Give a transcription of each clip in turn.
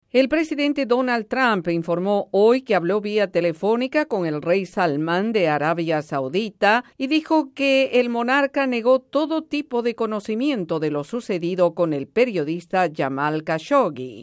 El presidente Donald Trump informó hoy que habló vía telefónica con el rey Salmán de Arabia Saudita y dijo que el monarca negó todo tipo de conocimiento de lo sucedido con el periodista Jamal Khashoggi.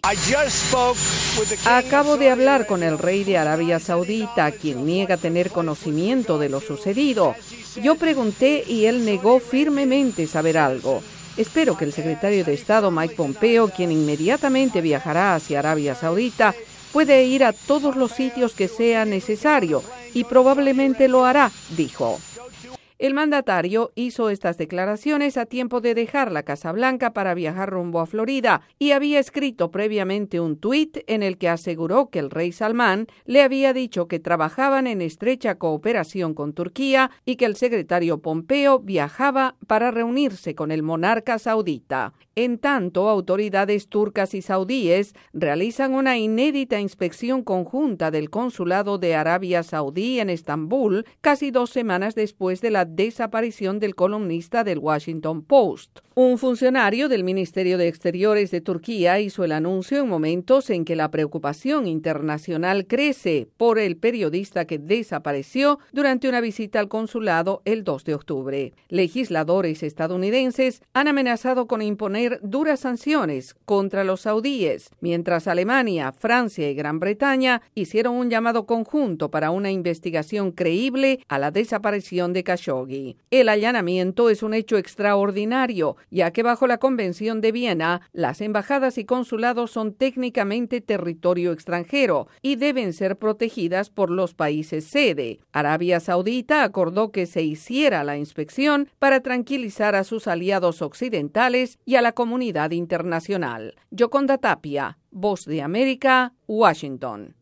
Acabo de hablar con el rey de Arabia Saudita, quien niega tener conocimiento de lo sucedido. Yo pregunté y él negó firmemente saber algo. Espero que el secretario de Estado Mike Pompeo, quien inmediatamente viajará hacia Arabia Saudita, puede ir a todos los sitios que sea necesario y probablemente lo hará, dijo. El mandatario hizo estas declaraciones a tiempo de dejar la Casa Blanca para viajar rumbo a Florida y había escrito previamente un tuit en el que aseguró que el rey Salmán le había dicho que trabajaban en estrecha cooperación con Turquía y que el secretario Pompeo viajaba para reunirse con el monarca saudita. En tanto, autoridades turcas y saudíes realizan una inédita inspección conjunta del consulado de Arabia Saudí en Estambul, casi 2 semanas después de la desaparición del columnista del Washington Post. Un funcionario del Ministerio de Exteriores de Turquía hizo el anuncio en momentos en que la preocupación internacional crece por el periodista que desapareció durante una visita al consulado el 2 de octubre. Legisladores estadounidenses han amenazado con imponer duras sanciones contra los saudíes, mientras Alemania, Francia y Gran Bretaña hicieron un llamado conjunto para una investigación creíble a la desaparición de Khashoggi. El allanamiento es un hecho extraordinario, ya que bajo la Convención de Viena, las embajadas y consulados son técnicamente territorio extranjero y deben ser protegidas por los países sede. Arabia Saudita acordó que se hiciera la inspección para tranquilizar a sus aliados occidentales y a la comunidad internacional. Yoconda Tapia, Voz de América, Washington.